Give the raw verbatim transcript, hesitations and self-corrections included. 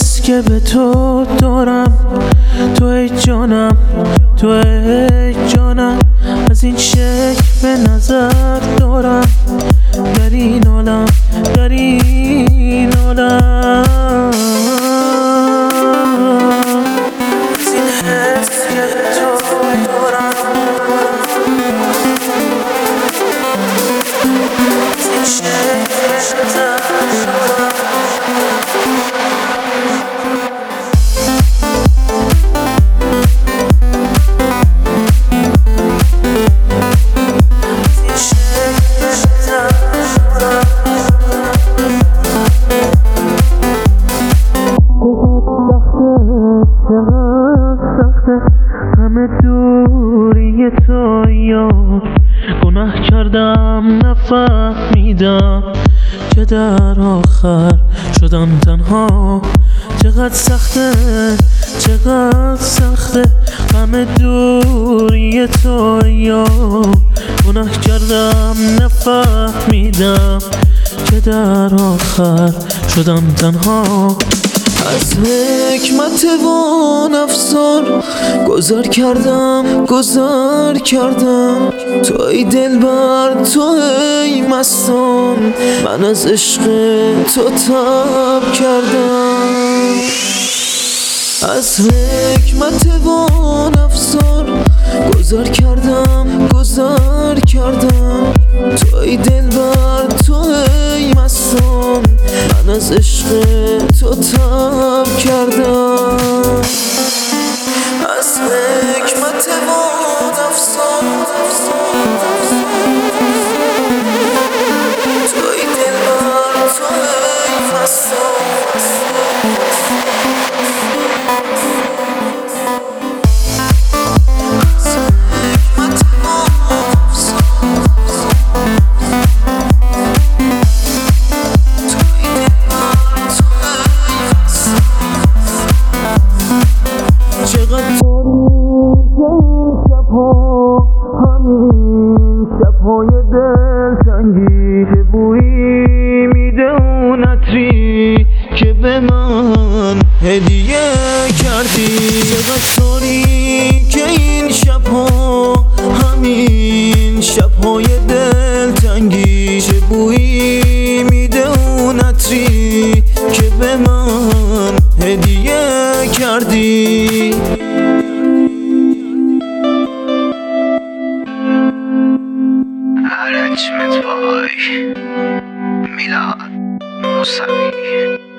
حس که به تو دارم، تو ای جانم، تو ای جانم. از این شکل به نظر دارم در این عالم، در این عالم. از این حس که به تو دارم، از این شکل به نظر دارم. چقدر سخته همه دوری تو یار، گناه کردم نفهمیدم که در آخر شدم تنها. چقدر سخته چقدر سخته همه دوری تو یار، گناه کردم نفهمیدم که در آخر شدم تنها. از حکمت وان افسار گذر کردم گذر کردم، تو ای دلبر تو ای مستان، من از عشق تو تب کردم. از حکمت وان افسار گذر کردم گذر کردم، تو ای دلبر تو ای مستان، من از عشق تو تب کردم. از حکمت وان افسان تو ای دلبر تو ای مستان. چقدر تاریک این شبها، همین شبهای دلتنگی، که بویی میده اون عطری که به من هدیه کردی. چقدر تاریک این شبها، همین شبهای دلتنگی، که بویی میده اون عطری که به من هدیه کردی. Arrangement by Milad Musavi.